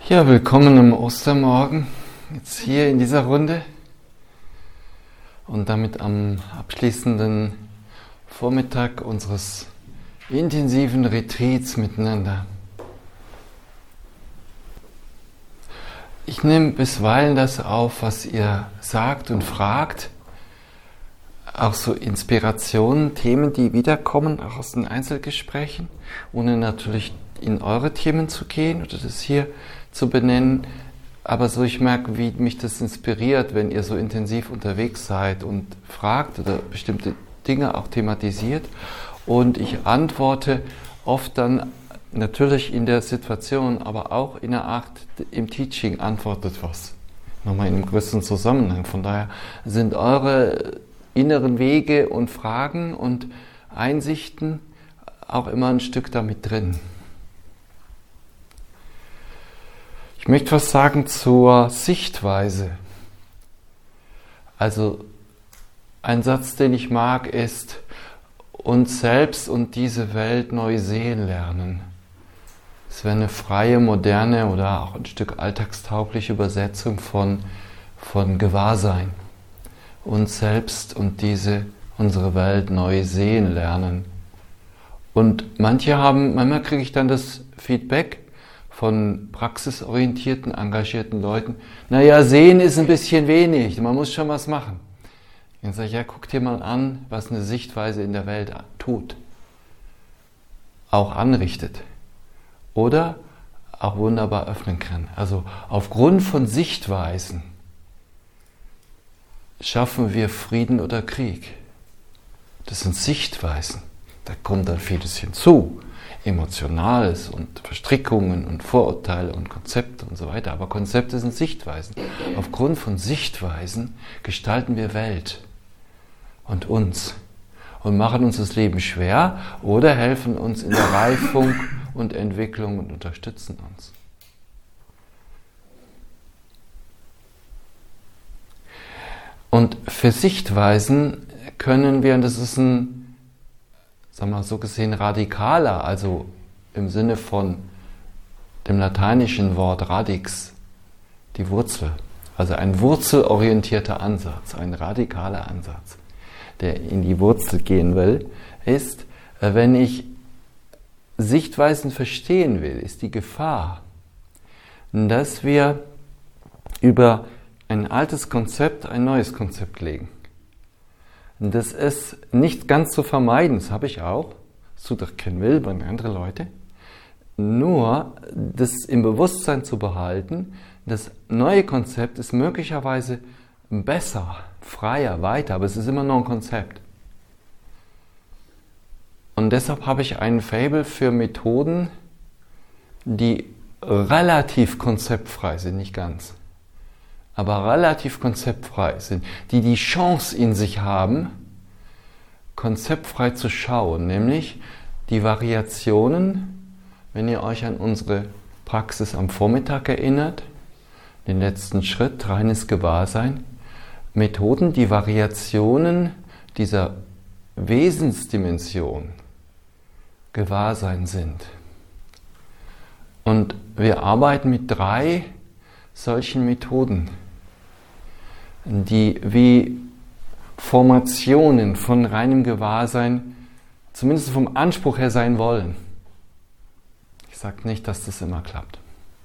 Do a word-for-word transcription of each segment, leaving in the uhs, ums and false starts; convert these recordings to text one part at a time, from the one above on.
Ja, willkommen am Ostermorgen, jetzt hier in dieser Runde und damit am abschließenden Vormittag unseres intensiven Retreats miteinander. Ich nehme bisweilen das auf, was ihr sagt und fragt, auch so Inspirationen, Themen, die wiederkommen, auch aus den Einzelgesprächen, ohne natürlich in eure Themen zu gehen oder das hier zu benennen, aber so ich merke, wie mich das inspiriert, wenn ihr so intensiv unterwegs seid und fragt oder bestimmte Dinge auch thematisiert, und ich antworte oft dann natürlich in der Situation, aber auch in der Art im Teaching antwortet was, nochmal in einem größeren Zusammenhang. Von daher sind eure inneren Wege und Fragen und Einsichten auch immer ein Stück damit drin. Ich möchte was sagen zur Sichtweise. Also ein Satz, den ich mag, ist: uns selbst und diese Welt neu sehen lernen. Das wäre eine freie, moderne oder auch ein Stück alltagstaugliche Übersetzung von, von Gewahrsein. Uns selbst und diese, unsere Welt neu sehen lernen. Und manche haben, manchmal kriege ich dann das Feedback von praxisorientierten, engagierten Leuten: Naja, sehen ist ein bisschen wenig, man muss schon was machen. Dann sage ich: Ja, guck dir mal an, was eine Sichtweise in der Welt tut, auch anrichtet oder auch wunderbar öffnen kann. Also aufgrund von Sichtweisen schaffen wir Frieden oder Krieg. Das sind Sichtweisen. Da kommt dann vieles hinzu. Emotionales und Verstrickungen und Vorurteile und Konzepte und so weiter. Aber Konzepte sind Sichtweisen. Aufgrund von Sichtweisen gestalten wir Welt und uns und machen uns das Leben schwer oder helfen uns in der Reifung und Entwicklung und unterstützen uns. Und für Sichtweisen können wir, und das ist ein, sagen wir mal so gesehen, radikaler, also im Sinne von dem lateinischen Wort radix, die Wurzel, also ein wurzelorientierter Ansatz, ein radikaler Ansatz, der in die Wurzel gehen will, ist, wenn ich Sichtweisen verstehen will, ist die Gefahr, dass wir über ein altes Konzept ein neues Konzept legen. Das ist nicht ganz zu vermeiden, das habe ich auch, das tut doch kein Will bei anderen Leuten. Nur das im Bewusstsein zu behalten, das neue Konzept ist möglicherweise besser, freier, weiter, aber es ist immer noch ein Konzept. Und deshalb habe ich einen Faible für Methoden, die relativ konzeptfrei sind, nicht ganz, aber relativ konzeptfrei sind, die die Chance in sich haben, konzeptfrei zu schauen, nämlich die Variationen, wenn ihr euch an unsere Praxis am Vormittag erinnert, den letzten Schritt, reines Gewahrsein, Methoden, die Variationen dieser Wesensdimension Gewahrsein sind. Und wir arbeiten mit drei solchen Methoden, die wie Formationen von reinem Gewahrsein, zumindest vom Anspruch her, sein wollen. Ich sage nicht, dass das immer klappt.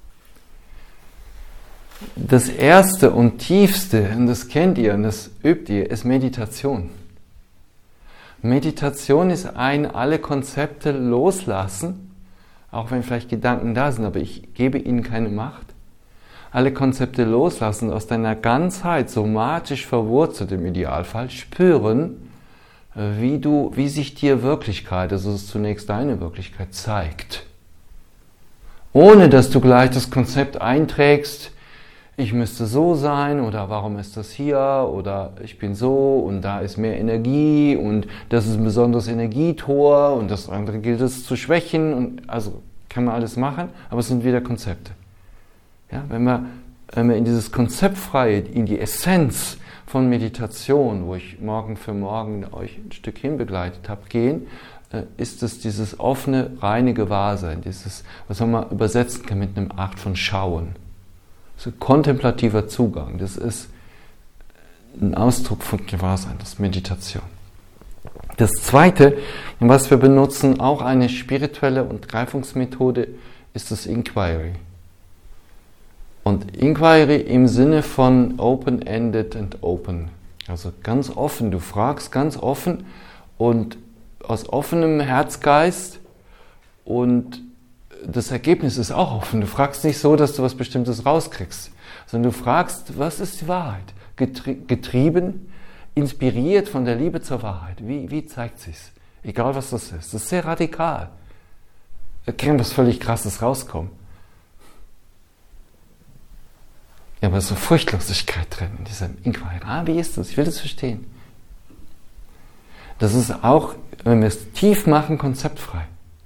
Das erste und tiefste, und das kennt ihr und das übt ihr, ist Meditation. Meditation ist ein, alle Konzepte loslassen, auch wenn vielleicht Gedanken da sind, aber ich gebe ihnen keine Macht. Alle Konzepte loslassen, aus deiner Ganzheit, somatisch verwurzelt im Idealfall, spüren, wie du, wie sich dir Wirklichkeit, also es ist zunächst deine Wirklichkeit, zeigt. Ohne dass du gleich das Konzept einträgst: Ich müsste so sein, oder warum ist das hier, oder ich bin so und da ist mehr Energie und das ist ein besonderes Energietor und das andere gilt es zu schwächen. Und also kann man alles machen, aber es sind wieder Konzepte. Ja, wenn wir, wenn wir in dieses Konzeptfreie, in die Essenz von Meditation, wo ich morgen für morgen euch ein Stück hin begleitet habe, gehen, ist es dieses offene, reine Gewahrsein, dieses, was man mal übersetzen kann mit einem Art von Schauen. So kontemplativer Zugang, das ist ein Ausdruck von Gewahrsein, das ist Meditation. Das Zweite, was wir benutzen, auch eine spirituelle und Reifungsmethode, ist das Inquiry. Und Inquiry im Sinne von open-ended and open. Also ganz offen, du fragst ganz offen und aus offenem Herzgeist und das Ergebnis ist auch offen. Du fragst nicht so, dass du was Bestimmtes rauskriegst, sondern du fragst, was ist die Wahrheit? Getrie- getrieben, inspiriert von der Liebe zur Wahrheit. Wie, wie zeigt sich's? Egal was das ist. Das ist sehr radikal. Da kann was völlig Krasses rauskommen. Ja, aber so Furchtlosigkeit drin in diesem Inquiry. Ah, wie ist das? Ich will das verstehen. Das ist auch, wenn wir es tief machen, konzeptfrei.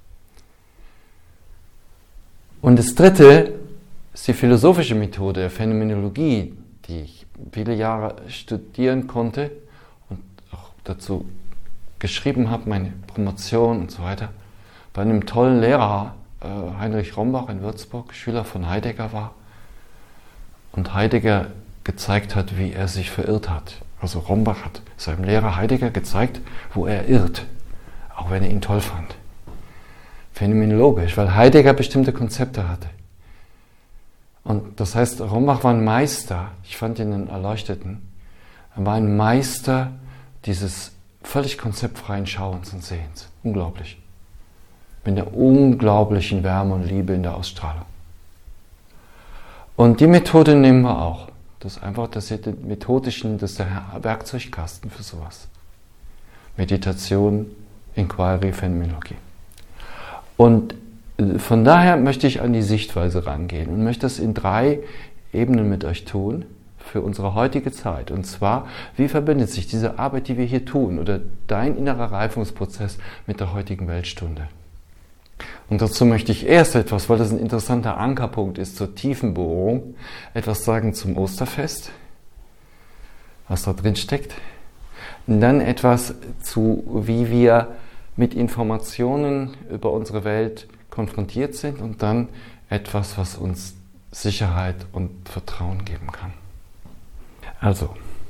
Und das Dritte ist die philosophische Methode der Phänomenologie, die ich viele Jahre studieren konnte und auch dazu geschrieben habe, meine Promotion und so weiter, bei einem tollen Lehrer, Heinrich Rombach in Würzburg, Schüler von Heidegger war und Heidegger gezeigt hat, wie er sich verirrt hat. Also Rombach hat seinem Lehrer Heidegger gezeigt, wo er irrt, auch wenn er ihn toll fand. Phänomenologisch, weil Heidegger bestimmte Konzepte hatte. Und das heißt, Rombach war ein Meister, ich fand ihn einen Erleuchteten, er war ein Meister dieses völlig konzeptfreien Schauens und Sehens. Unglaublich. Mit der unglaublichen Wärme und Liebe in der Ausstrahlung. Und die Methode nehmen wir auch. Das ist einfach das ist die methodischen, das ist der Werkzeugkasten für sowas. Meditation, Inquiry, Phänomenologie. Und von daher möchte ich an die Sichtweise rangehen und möchte das in drei Ebenen mit euch tun für unsere heutige Zeit. Und zwar, wie verbindet sich diese Arbeit, die wir hier tun, oder dein innerer Reifungsprozess mit der heutigen Weltstunde? Und dazu möchte ich erst etwas, weil das ein interessanter Ankerpunkt ist zur Tiefenbohrung, etwas sagen zum Osterfest, was da drin steckt. Und dann etwas zu, wie wir mit Informationen über unsere Welt konfrontiert sind und dann etwas, was uns Sicherheit und Vertrauen geben kann. Also,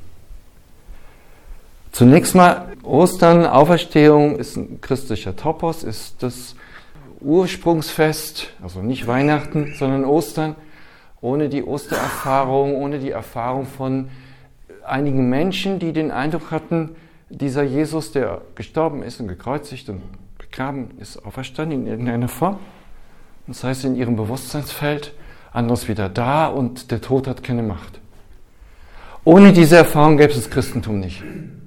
zunächst mal, Ostern, Auferstehung ist ein christlicher Topos, ist das Ursprungsfest, also nicht Weihnachten, sondern Ostern. Ohne die Ostererfahrung, ohne die Erfahrung von einigen Menschen, die den Eindruck hatten, dieser Jesus, der gestorben ist und gekreuzigt und begraben ist, auferstanden in irgendeiner Form. Das heißt, in ihrem Bewusstseinsfeld, anderes wieder da und der Tod hat keine Macht. Ohne diese Erfahrung gäbe es das Christentum nicht.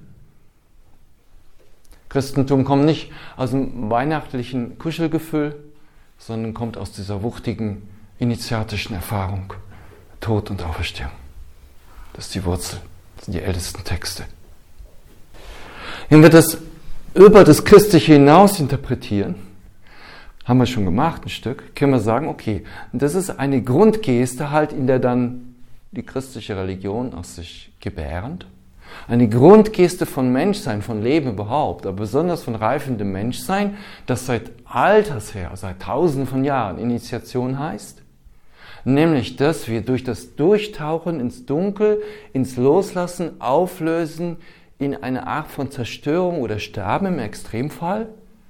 Christentum kommt nicht aus dem weihnachtlichen Kuschelgefühl, sondern kommt aus dieser wuchtigen, initiatischen Erfahrung. Tod und Auferstehung. Das ist die Wurzel, das sind die ältesten Texte. Wenn wir das über das Christliche hinaus interpretieren, haben wir schon gemacht, ein Stück, können wir sagen, okay, das ist eine Grundgeste halt, in der dann die christliche Religion aus sich gebärend, eine Grundgeste von Menschsein, von Leben überhaupt, aber besonders von reifendem Menschsein, das seit Alters her, seit Tausenden von Jahren Initiation heißt, nämlich, dass wir durch das Durchtauchen ins Dunkel, ins Loslassen, Auflösen, in eine Art von Zerstörung oder Sterben im Extremfall,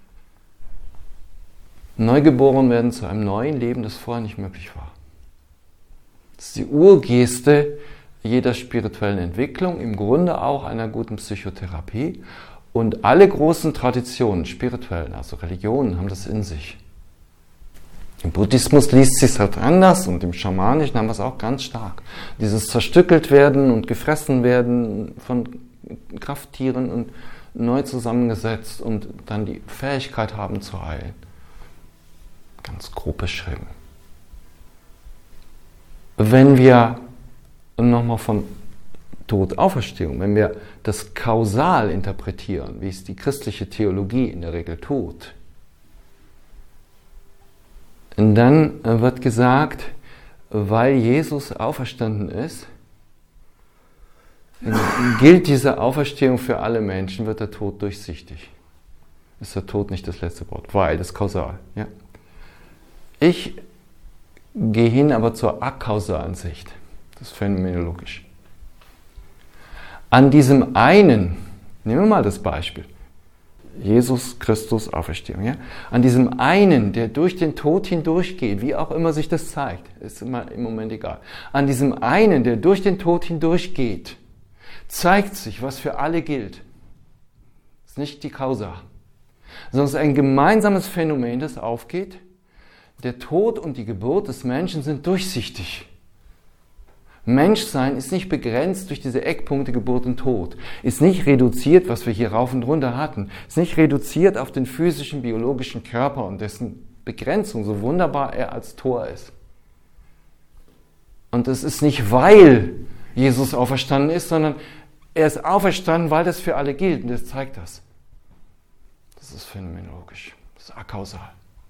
neugeboren werden zu einem neuen Leben, das vorher nicht möglich war. Das ist die Urgeste jeder spirituellen Entwicklung, im Grunde auch einer guten Psychotherapie. Und alle großen Traditionen, spirituellen, also Religionen, haben das in sich. Im Buddhismus liest sich halt anders und im Schamanischen haben wir es auch ganz stark. Dieses zerstückelt werden und gefressen werden von Krafttieren und neu zusammengesetzt und dann die Fähigkeit haben zu heilen. Ganz grob beschrieben. Wenn wir nochmal von Tod, Auferstehung, wenn wir das kausal interpretieren, wie es die christliche Theologie in der Regel tut, dann wird gesagt, weil Jesus auferstanden ist, gilt diese Auferstehung für alle Menschen, wird der Tod durchsichtig. ist der Tod nicht das letzte Wort, weil das ist kausal. Ja? Ich gehe hin aber zur akausalen Sicht. Das ist phänomenologisch. An diesem einen, nehmen wir mal das Beispiel, Jesus Christus Auferstehung, ja? An diesem einen, der durch den Tod hindurchgeht, wie auch immer sich das zeigt, ist immer im Moment egal. An diesem einen, der durch den Tod hindurchgeht, zeigt sich, was für alle gilt. Das ist nicht die Causa, sondern es ist ein gemeinsames Phänomen, das aufgeht. Der Tod und die Geburt des Menschen sind durchsichtig. Menschsein ist nicht begrenzt durch diese Eckpunkte Geburt und Tod, ist nicht reduziert, was wir hier rauf und runter hatten, ist nicht reduziert auf den physischen, biologischen Körper und dessen Begrenzung, so wunderbar er als Tor ist. Und es ist nicht, weil Jesus auferstanden ist, sondern er ist auferstanden, weil das für alle gilt und das zeigt das. Das ist phänomenologisch, das ist akausal.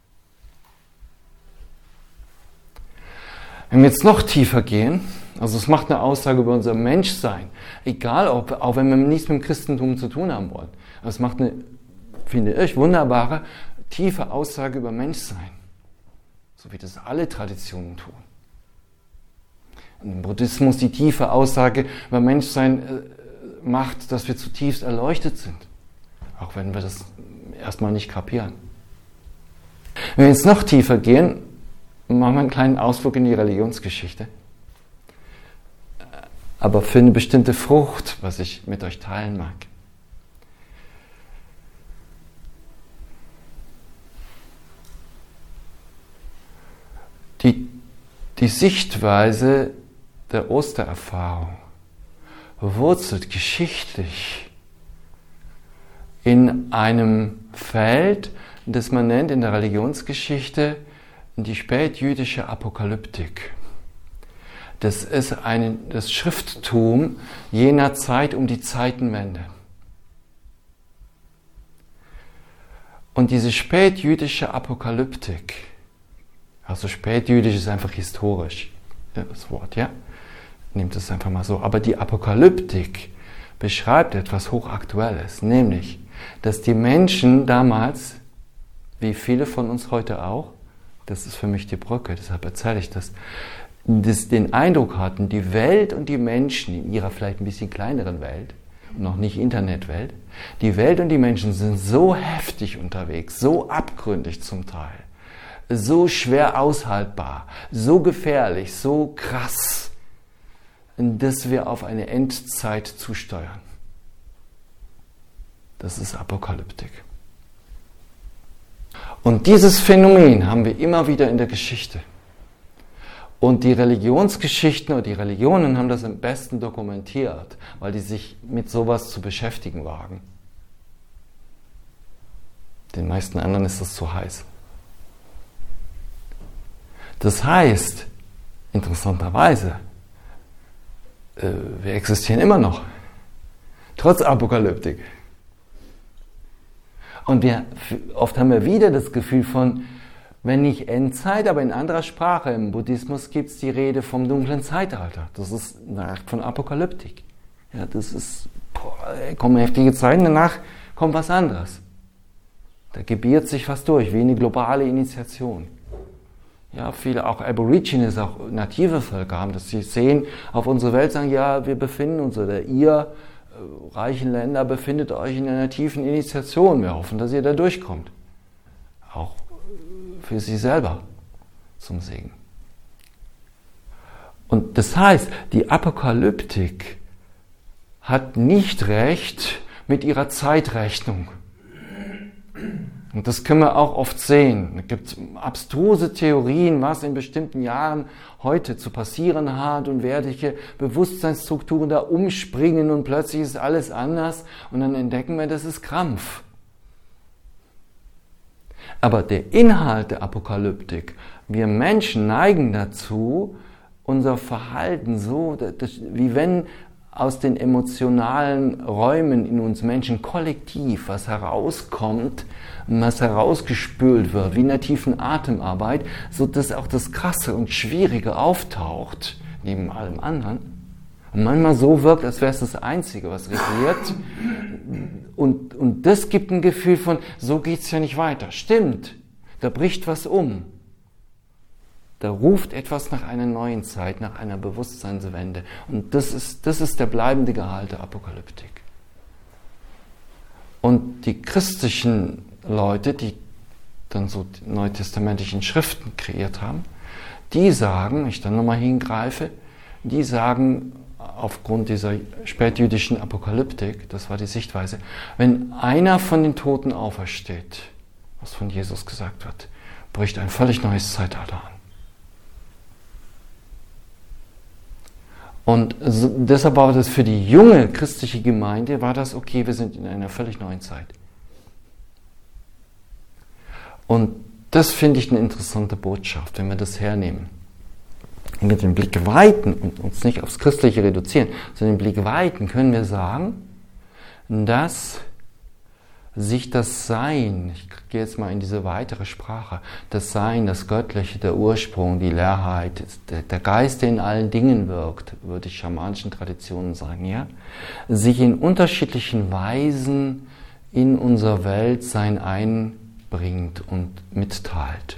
Wenn wir jetzt noch tiefer gehen, also es macht eine Aussage über unser Menschsein, egal, ob, auch wenn wir nichts mit dem Christentum zu tun haben wollen. Aber es macht eine, finde ich, wunderbare, tiefe Aussage über Menschsein, so wie das alle Traditionen tun. Im Buddhismus die tiefe Aussage über Menschsein äh, macht, dass wir zutiefst erleuchtet sind, auch wenn wir das erstmal nicht kapieren. Wenn wir jetzt noch tiefer gehen, machen wir einen kleinen Ausflug in die Religionsgeschichte. Aber für eine bestimmte Frucht, was ich mit euch teilen mag. Die, die Sichtweise der Ostererfahrung wurzelt geschichtlich in einem Feld, das man nennt in der Religionsgeschichte die spätjüdische Apokalyptik. Das ist ein, das Schrifttum jener Zeit um die Zeitenwende. Und diese spätjüdische Apokalyptik, also spätjüdisch ist einfach historisch, das Wort, ja? Nehmt es einfach mal so. Aber die Apokalyptik beschreibt etwas Hochaktuelles, nämlich, dass die Menschen damals, wie viele von uns heute auch, das ist für mich die Brücke, deshalb erzähle ich das, das, den Eindruck hatten, die Welt und die Menschen in ihrer vielleicht ein bisschen kleineren Welt, noch nicht Internetwelt, die Welt und die Menschen sind so heftig unterwegs, so abgründig zum Teil, so schwer aushaltbar, so gefährlich, so krass, dass wir auf eine Endzeit zusteuern. Das ist Apokalyptik. Und dieses Phänomen haben wir immer wieder in der Geschichte. Und die Religionsgeschichten oder die Religionen haben das am besten dokumentiert, weil die sich mit sowas zu beschäftigen wagen. Den meisten anderen ist das zu heiß. Das heißt, interessanterweise, äh, wir existieren immer noch, trotz Apokalyptik. Und wir, oft haben wir wieder das Gefühl von, wenn nicht Endzeit, aber in anderer Sprache. Im Buddhismus gibt es die Rede vom dunklen Zeitalter. Das ist eine Art von Apokalyptik. Ja, das ist, boah, kommen heftige Zeiten, danach kommt was anderes. Da gebiert sich was durch, wie eine globale Initiation. Ja, viele, auch Aborigines, auch native Völker haben das. Sie sehen auf unsere Welt, sagen, ja, wir befinden uns, oder ihr reichen Länder befindet euch in einer tiefen Initiation. Wir hoffen, dass ihr da durchkommt. Auch für sie selber zum Segen. Und das heißt, die Apokalyptik hat nicht recht mit ihrer Zeitrechnung. Und das können wir auch oft sehen. Es gibt abstruse Theorien, was in bestimmten Jahren heute zu passieren hat und welche Bewusstseinsstrukturen da umspringen und plötzlich ist alles anders und dann entdecken wir, das ist Krampf. Aber der Inhalt der Apokalyptik, wir Menschen neigen dazu, unser Verhalten so, das, wie wenn aus den emotionalen Räumen in uns Menschen kollektiv was herauskommt, was herausgespült wird, wie in der tiefen Atemarbeit, so dass auch das Krasse und Schwierige auftaucht, neben allem anderen. Und manchmal so wirkt, als wäre es das Einzige, was regiert und Und, und das gibt ein Gefühl von, so geht es ja nicht weiter. Stimmt, da bricht was um. Da ruft etwas nach einer neuen Zeit, nach einer Bewusstseinswende. Und das ist, das ist der bleibende Gehalt der Apokalyptik. Und die christlichen Leute, die dann so die neutestamentlichen Schriften kreiert haben, die sagen, ich dann nochmal hingreife, die sagen aufgrund dieser spätjüdischen Apokalyptik, das war die Sichtweise, wenn einer von den Toten aufersteht, was von Jesus gesagt wird, bricht ein völlig neues Zeitalter an. Und so, deshalb war das für die junge christliche Gemeinde, war das okay, wir sind in einer völlig neuen Zeit. Und das finde ich eine interessante Botschaft, wenn wir das hernehmen. Wenn wir den Blick weiten und uns nicht aufs Christliche reduzieren, sondern den Blick weiten, können wir sagen, dass sich das Sein, ich gehe jetzt mal in diese weitere Sprache, das Sein, das Göttliche, der Ursprung, die Leerheit, der, der Geist, der in allen Dingen wirkt, würde ich schamanischen Traditionen sagen, ja, sich in unterschiedlichen Weisen in unser Weltsein einbringt und mitteilt.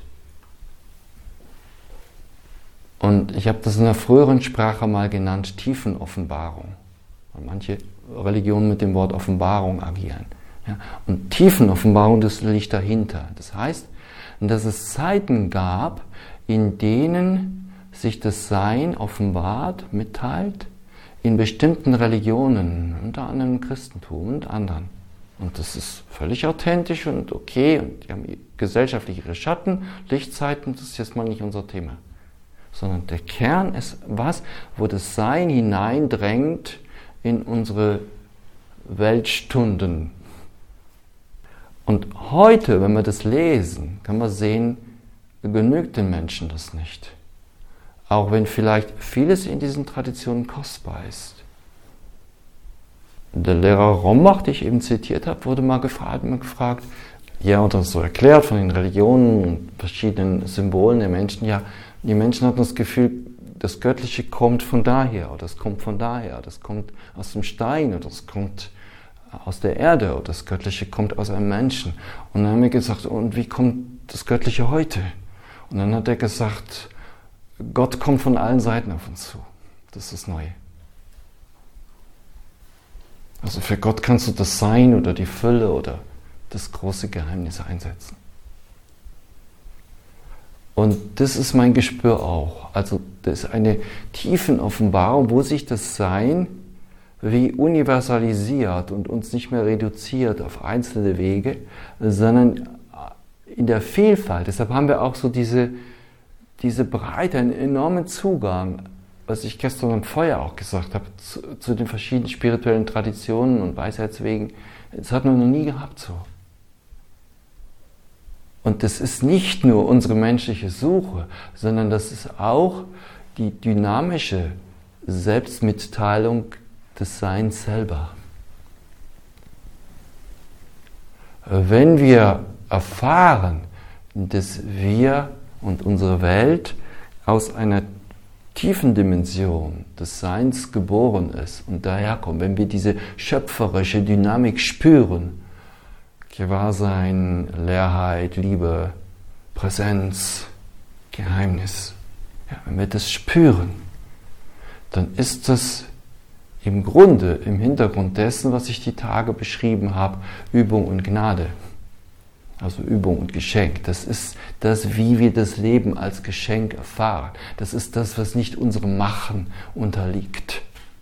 Und ich habe das in der früheren Sprache mal genannt, Tiefenoffenbarung, weil manche Religionen mit dem Wort Offenbarung agieren. Ja, und Tiefenoffenbarung, das liegt dahinter. Das heißt, dass es Zeiten gab, in denen sich das Sein offenbart, mitteilt, in bestimmten Religionen, unter anderem im Christentum und anderen. Und das ist völlig authentisch und okay, und die haben gesellschaftlich ihre Schatten, Lichtzeiten, das ist jetzt mal nicht unser Thema. Sondern der Kern ist was, wo das Sein hineindrängt in unsere Weltstunden. Und heute, wenn wir das lesen, kann man sehen, genügt den Menschen das nicht. Auch wenn vielleicht vieles in diesen Traditionen kostbar ist. Der Lehrer Rombach, den ich eben zitiert habe, wurde mal gefragt, mal gefragt, ja, und das so erklärt von den Religionen und verschiedenen Symbolen der Menschen, ja, die Menschen hatten das Gefühl, das Göttliche kommt von daher, oder das kommt von daher, das kommt aus dem Stein, oder das kommt aus der Erde, oder das Göttliche kommt aus einem Menschen. Und dann haben wir gesagt, und wie kommt das Göttliche heute? Und dann hat er gesagt, Gott kommt von allen Seiten auf uns zu. Das ist das Neue. Also für Gott kannst du das Sein oder die Fülle oder das große Geheimnis einsetzen. Und das ist mein Gespür auch. Also das ist eine Tiefenoffenbarung, wo sich das Sein wie universalisiert und uns nicht mehr reduziert auf einzelne Wege, sondern in der Vielfalt. Deshalb haben wir auch so diese, diese Breite, einen enormen Zugang, was ich gestern am Feuer auch gesagt habe, zu, zu den verschiedenen spirituellen Traditionen und Weisheitswegen. Das hat man noch nie gehabt so. Und das ist nicht nur unsere menschliche Suche, sondern das ist auch die dynamische Selbstmitteilung des Seins selber. Wenn wir erfahren, dass wir und unsere Welt aus einer tiefen Dimension des Seins geboren ist und daherkommt, wenn wir diese schöpferische Dynamik spüren, Gewahrsein, Leerheit, Liebe, Präsenz, Geheimnis, ja, wenn wir das spüren, dann ist das im Grunde, im Hintergrund dessen, was ich die Tage beschrieben habe, Übung und Gnade. Also Übung und Geschenk. Das ist das, wie wir das Leben als Geschenk erfahren. Das ist das, was nicht unserem Machen unterliegt.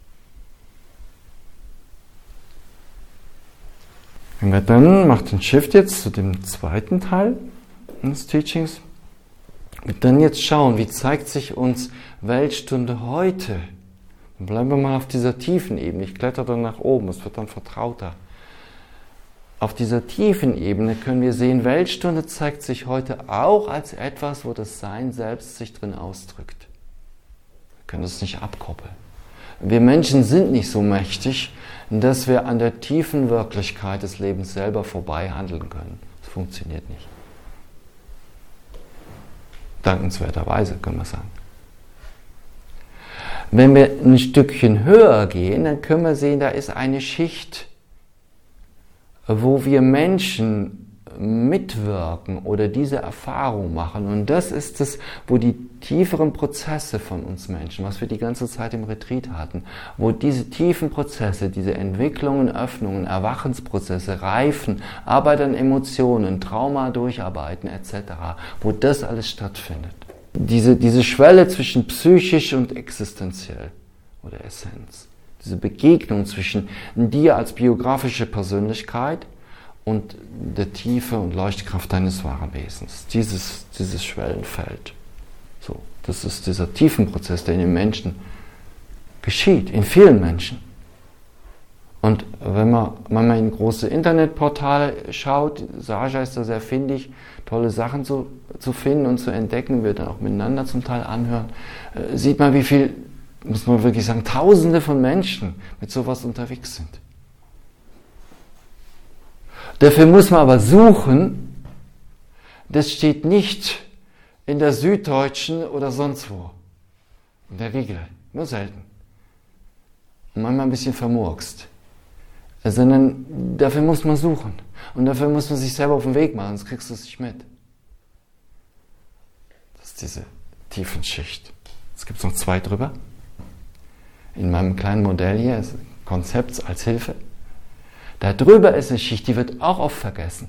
Wenn wir dann, macht den Shift jetzt zu dem zweiten Teil des Teachings, und dann jetzt schauen, wie zeigt sich uns Weltstunde heute? Dann bleiben wir mal auf dieser tiefen Ebene. Ich kletter dann nach oben, es wird dann vertrauter. Auf dieser tiefen Ebene können wir sehen, Weltstunde zeigt sich heute auch als etwas, wo das Sein selbst sich drin ausdrückt. Wir können das nicht abkoppeln. Wir Menschen sind nicht so mächtig, dass wir an der tiefen Wirklichkeit des Lebens selber vorbei handeln können. Das funktioniert nicht. Dankenswerterweise, können wir sagen. Wenn wir ein Stückchen höher gehen, dann können wir sehen, da ist eine Schicht wo wir Menschen mitwirken oder diese Erfahrung machen. Und das ist es, wo die tieferen Prozesse von uns Menschen, was wir die ganze Zeit im Retreat hatten, wo diese tiefen Prozesse, diese Entwicklungen, Öffnungen, Erwachensprozesse, Reifen, Arbeit an Emotionen, Trauma durcharbeiten et cetera, wo das alles stattfindet. Diese, diese Schwelle zwischen psychisch und existenziell oder Essenz. Diese Begegnung zwischen dir als biografische Persönlichkeit und der Tiefe und Leuchtkraft deines wahren Wesens. Dieses, dieses Schwellenfeld. So, das ist dieser Tiefenprozess, der in den Menschen geschieht, in vielen Menschen. Und wenn man manchmal in große Internetportale schaut, Saja ist da sehr findig, tolle Sachen zu, zu finden und zu entdecken, wir dann auch miteinander zum Teil anhören, äh, sieht man, wie viel, muss man wirklich sagen, Tausende von Menschen mit sowas unterwegs sind. Dafür muss man aber suchen, das steht nicht in der Süddeutschen oder sonst wo. In der Regel, nur selten. Und manchmal ein bisschen vermurkst. Sondern dafür muss man suchen. Und dafür muss man sich selber auf den Weg machen, sonst kriegst du es nicht mit. Das ist diese Tiefenschicht. Jetzt gibt es noch zwei drüber. In meinem kleinen Modell hier ist Konzept als Hilfe. Da drüber ist eine Schicht, die wird auch oft vergessen.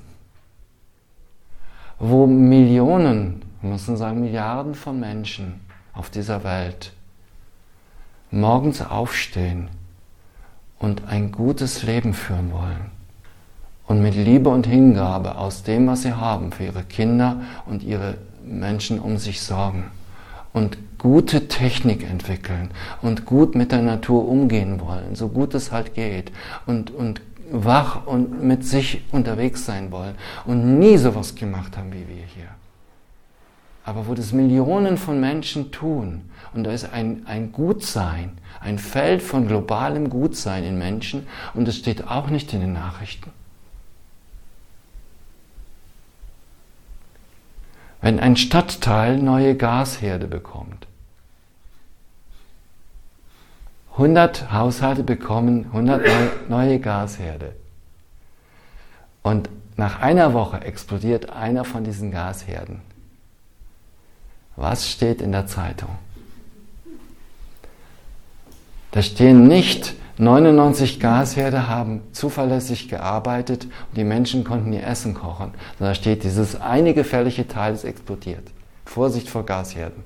Wo Millionen, wir müssen sagen Milliarden von Menschen auf dieser Welt morgens aufstehen und ein gutes Leben führen wollen. Und mit Liebe und Hingabe aus dem, was sie haben, für ihre Kinder und ihre Menschen um sich sorgen. Und gute Technik entwickeln und gut mit der Natur umgehen wollen, so gut es halt geht. Und, und wach und mit sich unterwegs sein wollen und nie sowas gemacht haben wie wir hier. Aber wo das Millionen von Menschen tun und da ist ein, ein Gutsein, ein Feld von globalem Gutsein in Menschen und das steht auch nicht in den Nachrichten. Wenn ein Stadtteil neue Gasherde bekommt, hundert Haushalte bekommen hundert neue Gasherde. Und nach einer Woche explodiert einer von diesen Gasherden. Was steht in der Zeitung? Da stehen nicht, neunundneunzig Gasherde haben zuverlässig gearbeitet und die Menschen konnten ihr Essen kochen. Sondern da steht, dieses eine gefährliche Teil ist explodiert. Vorsicht vor Gasherden.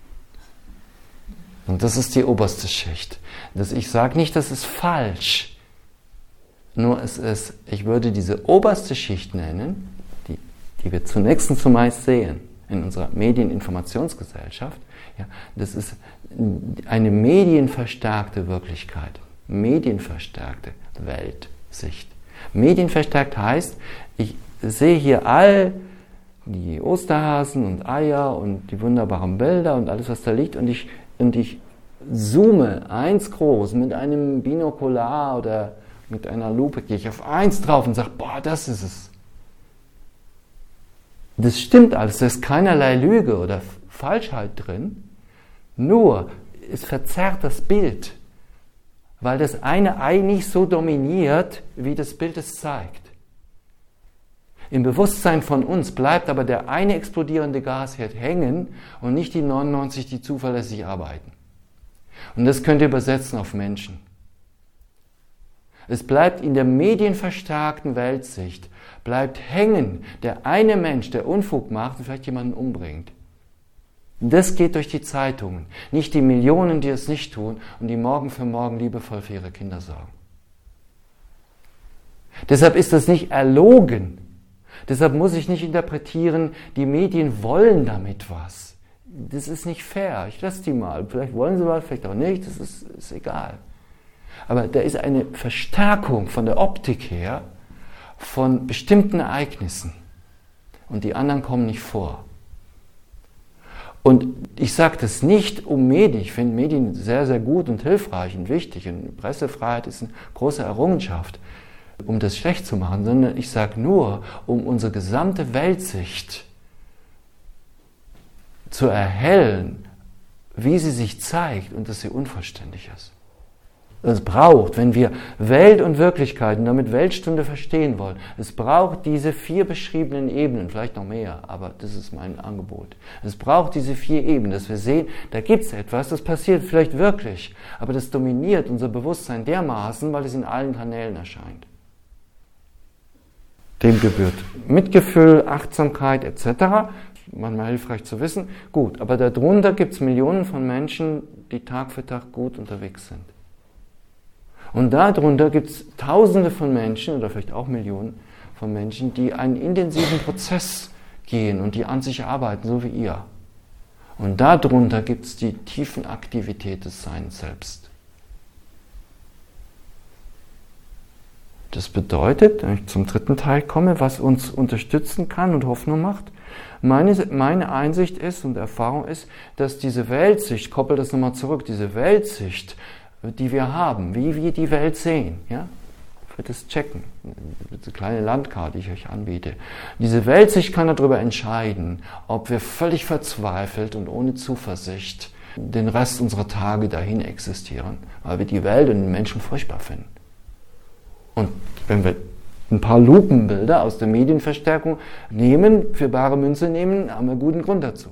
Und das ist die oberste Schicht. Das, ich sage nicht, das ist falsch. Nur es ist, ich würde diese oberste Schicht nennen, die, die wir zunächst und zumeist sehen in unserer Medieninformationsgesellschaft. Ja, das ist eine medienverstärkte Wirklichkeit, medienverstärkte Weltsicht. Medienverstärkt heißt, ich sehe hier all die Osterhasen und Eier und die wunderbaren Bilder und alles, was da liegt und ich Und ich zoome eins groß mit einem Binokular oder mit einer Lupe, gehe ich auf eins drauf und sage, boah, das ist es. Das stimmt alles, da ist keinerlei Lüge oder Falschheit drin, nur es verzerrt das Bild, weil das eine Ei nicht so dominiert, wie das Bild es zeigt. Im Bewusstsein von uns bleibt aber der eine explodierende Gasherd hängen und nicht die neunundneunzig, die zuverlässig arbeiten. Und das könnt ihr übersetzen auf Menschen. Es bleibt in der medienverstärkten Weltsicht, bleibt hängen der eine Mensch, der Unfug macht und vielleicht jemanden umbringt. Das geht durch die Zeitungen, nicht die Millionen, die es nicht tun und die morgen für morgen liebevoll für ihre Kinder sorgen. Deshalb ist das nicht erlogen. Deshalb muss ich nicht interpretieren, die Medien wollen damit was. Das ist nicht fair. Ich lasse die mal. Vielleicht wollen sie was, vielleicht auch nicht. Das ist, ist egal. Aber da ist eine Verstärkung von der Optik her von bestimmten Ereignissen. Und die anderen kommen nicht vor. Und ich sage das nicht um Medien. Ich finde Medien sehr, sehr gut und hilfreich und wichtig. Und Pressefreiheit ist eine große Errungenschaft, um das schlecht zu machen, sondern ich sage nur, um unsere gesamte Weltsicht zu erhellen, wie sie sich zeigt und dass sie unvollständig ist. Es braucht, wenn wir Welt und Wirklichkeit und damit Weltstunde verstehen wollen, es braucht diese vier beschriebenen Ebenen, vielleicht noch mehr, aber das ist mein Angebot. Es braucht diese vier Ebenen, dass wir sehen, da gibt es etwas, das passiert vielleicht wirklich, aber das dominiert unser Bewusstsein dermaßen, weil es in allen Kanälen erscheint. Dem gebührt Mitgefühl, Achtsamkeit et cetera, manchmal hilfreich zu wissen. Gut, aber darunter gibt es Millionen von Menschen, die Tag für Tag gut unterwegs sind. Und darunter gibt es Tausende von Menschen, oder vielleicht auch Millionen von Menschen, die einen intensiven Prozess gehen und die an sich arbeiten, so wie ihr. Und darunter gibt es die tiefen Aktivität des Seins selbst. Das bedeutet, wenn ich zum dritten Teil komme, was uns unterstützen kann und Hoffnung macht, meine, meine Einsicht ist und Erfahrung ist, dass diese Weltsicht, ich koppel das nochmal zurück, diese Weltsicht, die wir haben, wie wir die Welt sehen, ja, für das Checken, diese kleine Landkarte, die ich euch anbiete. Diese Weltsicht kann darüber entscheiden, ob wir völlig verzweifelt und ohne Zuversicht den Rest unserer Tage dahin existieren, weil wir die Welt und den Menschen furchtbar finden. Und wenn wir ein paar Lupenbilder aus der Medienverstärkung nehmen, für bare Münze nehmen, haben wir guten Grund dazu.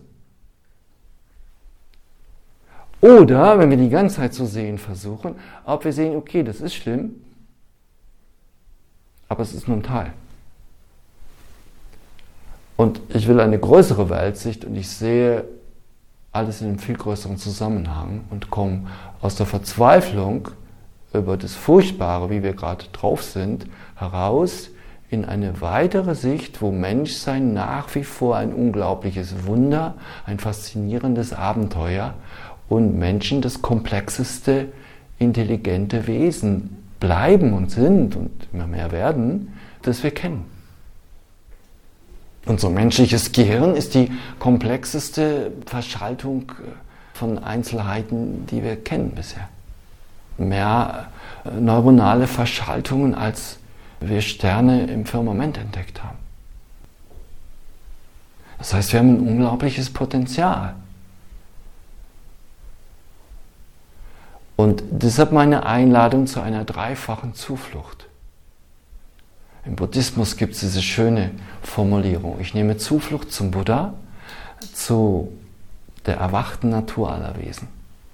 Oder, wenn wir die ganze Zeit zu sehen versuchen, ob wir sehen, okay, das ist schlimm, aber es ist nur ein Teil. Und ich will eine größere Weltsicht und ich sehe alles in einem viel größeren Zusammenhang und komme aus der Verzweiflung über das Furchtbare, wie wir gerade drauf sind, heraus in eine weitere Sicht, wo Menschsein nach wie vor ein unglaubliches Wunder, ein faszinierendes Abenteuer und Menschen das komplexeste, intelligente Wesen bleiben und sind und immer mehr werden, das wir kennen. Unser menschliches Gehirn ist die komplexeste Verschaltung von Einzelheiten, die wir kennen bisher. Mehr neuronale Verschaltungen, als wir Sterne im Firmament entdeckt haben. Das heißt, wir haben ein unglaubliches Potenzial. Und deshalb meine Einladung zu einer dreifachen Zuflucht. Im Buddhismus gibt es diese schöne Formulierung. Ich nehme Zuflucht zum Buddha, zu der erwachten Natur aller Wesen.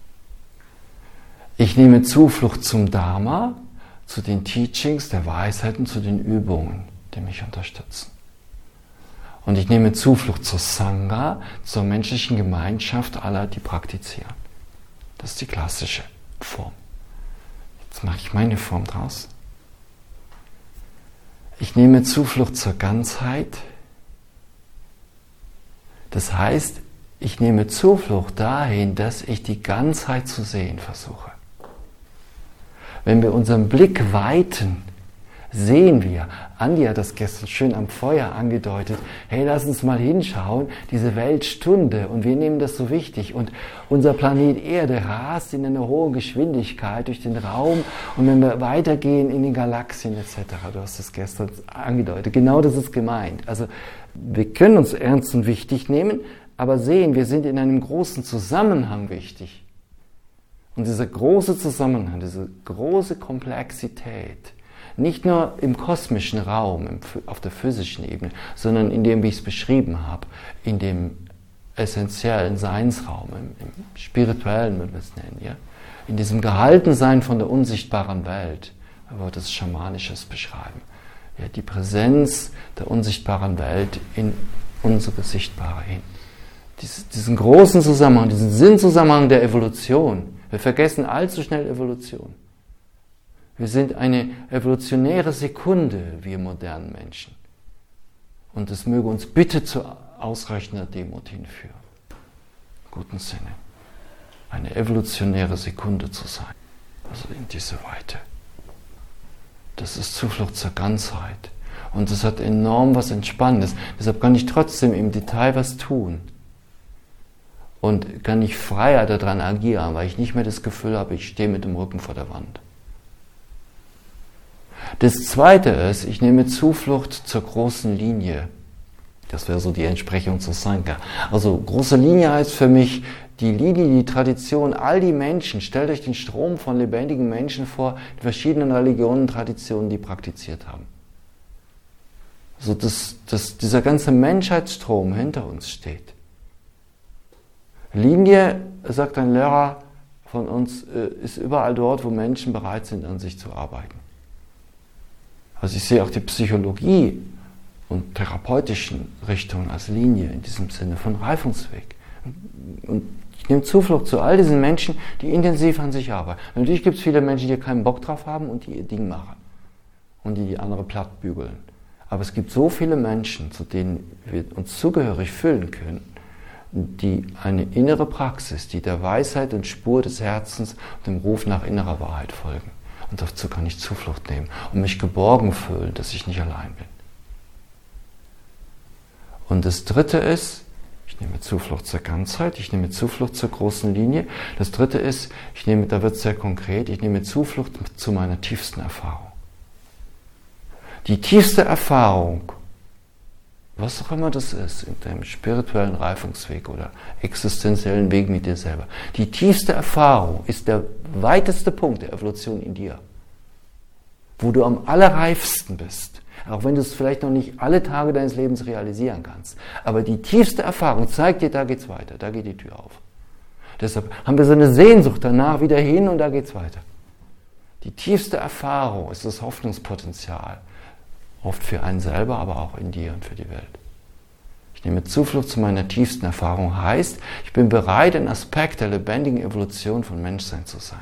Ich nehme Zuflucht zum Dharma, zu den Teachings, der Weisheiten, zu den Übungen, die mich unterstützen. Und ich nehme Zuflucht zur Sangha, zur menschlichen Gemeinschaft aller, die praktizieren. Das ist die klassische Form. Jetzt mache ich meine Form draus. Ich nehme Zuflucht zur Ganzheit. Das heißt, ich nehme Zuflucht dahin, dass ich die Ganzheit zu sehen versuche. Wenn wir unseren Blick weiten, sehen wir, Andi hat das gestern schön am Feuer angedeutet, hey, lass uns mal hinschauen, diese Weltstunde, und wir nehmen das so wichtig, und unser Planet Erde rast in einer hohen Geschwindigkeit durch den Raum, und wenn wir weitergehen in den Galaxien et cetera, du hast das gestern angedeutet, genau das ist gemeint. Also wir können uns ernst und wichtig nehmen, aber sehen, wir sind in einem großen Zusammenhang wichtig. Und dieser große Zusammenhang, diese große Komplexität, nicht nur im kosmischen Raum, im, auf der physischen Ebene, sondern in dem, wie ich es beschrieben habe, in dem essentiellen Seinsraum, im, im spirituellen, wenn wir es nennen, ja? In diesem Gehaltensein von der unsichtbaren Welt, wenn wir das Schamanisches beschreiben. Ja, die Präsenz der unsichtbaren Welt in unsere sichtbare hin. Dies, diesen großen Zusammenhang, diesen Sinnzusammenhang der Evolution. Wir vergessen allzu schnell Evolution. Wir sind eine evolutionäre Sekunde, wir modernen Menschen. Und es möge uns bitte zu ausreichender Demut hinführen. Im guten Sinne. Eine evolutionäre Sekunde zu sein. Also in diese Weite. Das ist Zuflucht zur Ganzheit. Und das hat enorm was Entspannendes. Deshalb kann ich trotzdem im Detail was tun. Und kann ich freier daran agieren, weil ich nicht mehr das Gefühl habe, ich stehe mit dem Rücken vor der Wand. Das Zweite ist, ich nehme Zuflucht zur großen Linie. Das wäre so die Entsprechung zur Sangha. Also große Linie heißt für mich die Linie, die Tradition, all die Menschen, stellt euch den Strom von lebendigen Menschen vor, die verschiedenen Religionen und Traditionen, die praktiziert haben. Also dass, dass dieser ganze Menschheitsstrom hinter uns steht. Linie, sagt ein Lehrer von uns, ist überall dort, wo Menschen bereit sind, an sich zu arbeiten. Also ich sehe auch die Psychologie und therapeutischen Richtungen als Linie in diesem Sinne von Reifungsweg. Und ich nehme Zuflucht zu all diesen Menschen, die intensiv an sich arbeiten. Natürlich gibt es viele Menschen, die keinen Bock drauf haben und die ihr Ding machen und die die andere platt bügeln. Aber es gibt so viele Menschen, zu denen wir uns zugehörig fühlen können, die eine innere Praxis, die der Weisheit und Spur des Herzens und dem Ruf nach innerer Wahrheit folgen. Und dazu kann ich Zuflucht nehmen und mich geborgen fühlen, dass ich nicht allein bin. Und das Dritte ist, ich nehme Zuflucht zur Ganzheit, ich nehme Zuflucht zur großen Linie. Das Dritte ist, ich nehme, da wird es sehr konkret, ich nehme Zuflucht zu meiner tiefsten Erfahrung. Die tiefste Erfahrung, was auch immer das ist, in deinem spirituellen Reifungsweg oder existenziellen Weg mit dir selber, die tiefste Erfahrung ist der weiteste Punkt der Evolution in dir, wo du am allerreifsten bist. Auch wenn du es vielleicht noch nicht alle Tage deines Lebens realisieren kannst. Aber die tiefste Erfahrung zeigt dir, da geht's weiter, da geht die Tür auf. Deshalb haben wir so eine Sehnsucht danach wieder hin und da geht's weiter. Die tiefste Erfahrung ist das Hoffnungspotenzial. Oft für einen selber, aber auch in dir und für die Welt. Ich nehme Zuflucht zu meiner tiefsten Erfahrung. Heißt, ich bin bereit, ein Aspekt der lebendigen Evolution von Menschsein zu sein.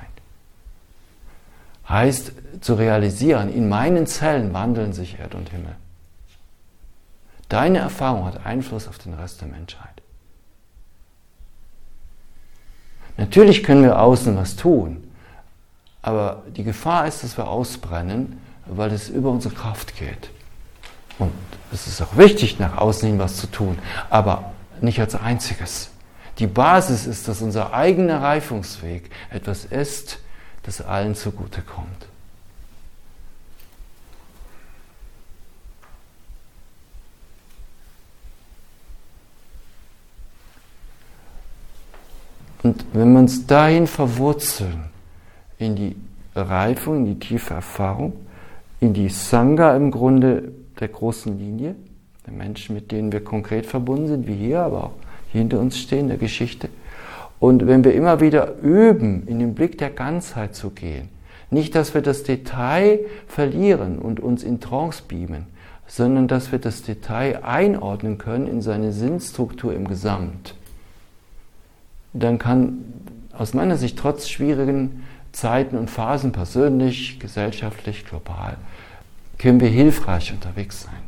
Heißt, zu realisieren, in meinen Zellen wandeln sich Erd und Himmel. Deine Erfahrung hat Einfluss auf den Rest der Menschheit. Natürlich können wir außen was tun, aber die Gefahr ist, dass wir ausbrennen, weil es über unsere Kraft geht. Und es ist auch wichtig, nach außen hin was zu tun, aber nicht als einziges. Die Basis ist, dass unser eigener Reifungsweg etwas ist, das allen zugutekommt. Und wenn wir uns dahin verwurzeln, in die Reifung, in die tiefe Erfahrung, in die Sangha im Grunde der großen Linie, der Menschen, mit denen wir konkret verbunden sind, wie hier, aber auch hier hinter uns stehen, der Geschichte. Und wenn wir immer wieder üben, in den Blick der Ganzheit zu gehen, nicht, dass wir das Detail verlieren und uns in Trance beamen, sondern dass wir das Detail einordnen können in seine Sinnstruktur im Gesamt, dann kann aus meiner Sicht trotz schwierigen Zeiten und Phasen, persönlich, gesellschaftlich, global, können wir hilfreich unterwegs sein.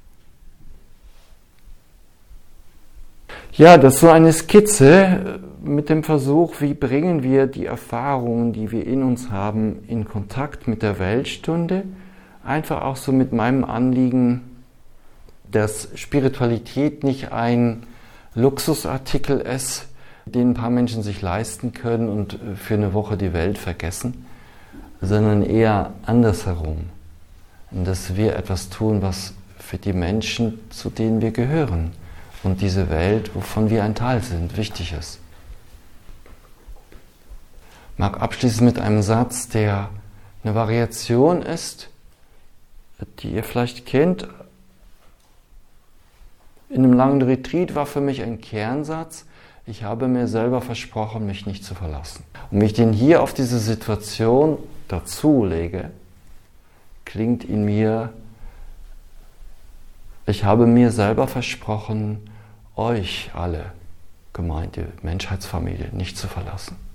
Ja, das ist so eine Skizze mit dem Versuch, wie bringen wir die Erfahrungen, die wir in uns haben, in Kontakt mit der Weltstunde. Einfach auch so mit meinem Anliegen, dass Spiritualität nicht ein Luxusartikel ist, den ein paar Menschen sich leisten können und für eine Woche die Welt vergessen, sondern eher andersherum. Dass wir etwas tun, was für die Menschen, zu denen wir gehören und diese Welt, wovon wir ein Teil sind, wichtig ist. Ich mag abschließen mit einem Satz, der eine Variation ist, die ihr vielleicht kennt. In einem langen Retreat war für mich ein Kernsatz: Ich habe mir selber versprochen, mich nicht zu verlassen. Und wenn ich den hier auf diese Situation dazu lege, klingt in mir: Ich habe mir selber versprochen, euch alle, gemeinte Menschheitsfamilie, nicht zu verlassen.